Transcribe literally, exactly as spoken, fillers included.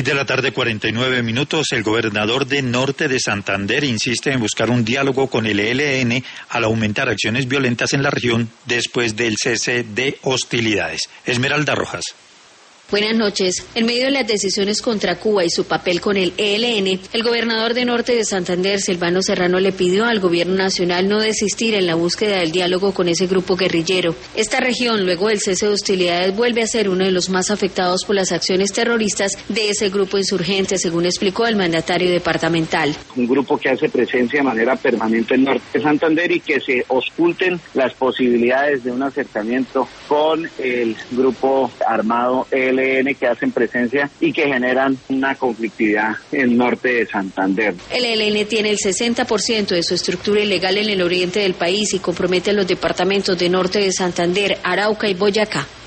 De la tarde, cuarenta y nueve minutos, el gobernador de Norte de Santander insiste en buscar un diálogo con el E L N al aumentar acciones violentas en la región después del cese de hostilidades. Esmeralda Rojas. Buenas noches. En medio de las decisiones contra Cuba y su papel con el E L N, el gobernador de Norte de Santander, Silvano Serrano, le pidió al gobierno nacional no desistir en la búsqueda del diálogo con ese grupo guerrillero. Esta región, luego del cese de hostilidades, vuelve a ser uno de los más afectados por las acciones terroristas de ese grupo insurgente, según explicó el mandatario departamental. Un grupo que hace presencia de manera permanente en Norte de Santander y que se ausculten las posibilidades de un acercamiento con el grupo armado E L N que hacen presencia y que generan una conflictividad en Norte de Santander. El E L N tiene el sesenta por ciento de su estructura ilegal en el oriente del país y compromete a los departamentos de Norte de Santander, Arauca y Boyacá.